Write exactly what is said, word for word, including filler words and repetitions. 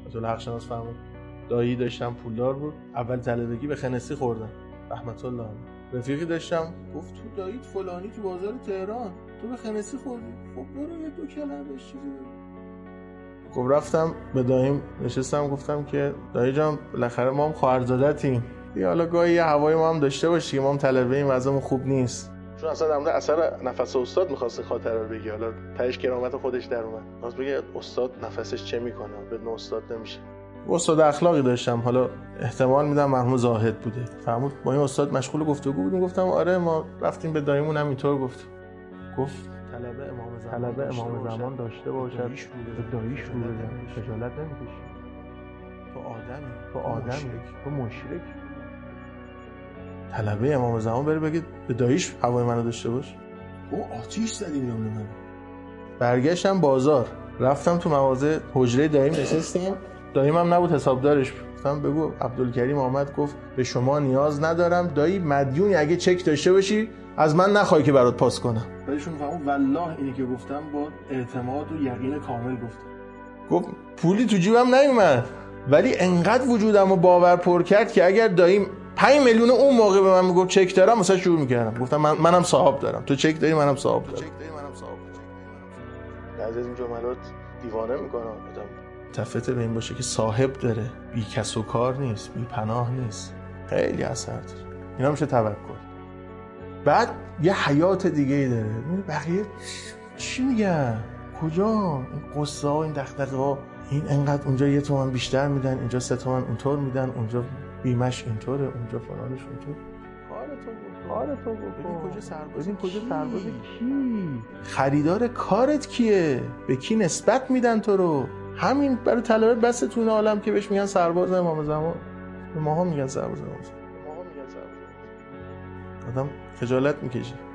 مثلا حق شناس فرمود دایی داشتم پولدار بود، اول طلبگی به خنسی خوردم رحمت الله علیه. رفیقی داشتم گفت تو داییت فلانی تو بازار تهران، تو به خنسی خوردی، خب برو یه دو کلمه چیزی خب رفتم به داییم نشستم گفتم که دایی جان بالاخره ما هم خواهرزادتیم دیگه، حالا گاهی یه هوای ما هم داشته باشی، ما هم طلبه ایم وضعمون خوب نیست. چون اصلا در مورد اثر نفس استاد می‌خواسته خاطره رو بگی، حالا تهش کرامت خودش در اومد واسه بگه استاد نفسش چه میکنه، بدون استاد نمیشه. استاد اخلاقی داشتم، حالا احتمال میدم مرحوم زاهد بوده، فرمود با این استاد مشغول گفتگو بودیم. گفتم آره ما رفتیم به داییمون هم اینطور گفت گفت طلبه امام زمان طلبه امام زمان داشته باشد به داییش رو بزن، خجالت نمیکشی، تو آدمی تو آدمی تو مشرک. طلبه امام زمان بره بگید به داییش هوای منو داشته باش، او آتیش زدی بیرون من. برگشتم بازار، رفتم تو مغازه حجره داییم نشستم، داییم هم نبود حسابدارش، گفتم بگو عبدالکریم آمد گفت به شما نیاز ندارم دایی، مدیونی اگه چک داشته باشی از من نخوای که برات پاس کنم. بهشون فهمون والله اینی که گفتم با اعتماد و یقین کامل گفتم. گفت پولی تو جیبم نیومد ولی انقدر وجودمو باور پر کرد که اگر داییم پنج میلیون اون موقع به من میگفت چک دارم مثلا شروع میکردم، گفتم من منم صاحب دارم، تو چک داری منم صاحب دارم. از این جملات دیوانه میکنه آدم. تفت به این باشه که صاحب داره، بی کس و کار نیست، بی پناه نیست، خیلی اثر داره. اینا میشه توکل. بعد یه حیات دیگه ای داره، بقیه چی میگن کجا این قصه ها این دغدغه ها، این انقدر اونجا یه تومن بیشتر میدن، اینجا سه تومن اونطور میدن، اونجا بیمش اینطوره، اونجا فلانش اونطور. کار تو بود ببین کجا سرباز ببین کجا سرباز کی، خریدار کارت کیه، به کی نسبت میدن تو رو. همین برای طلبه بس تو این عالم که بهش میگن سرباز امام زمان، به ماها میگن سرباز امام زمان، به ماها میگن سرباز. آدم خجالت میکشه.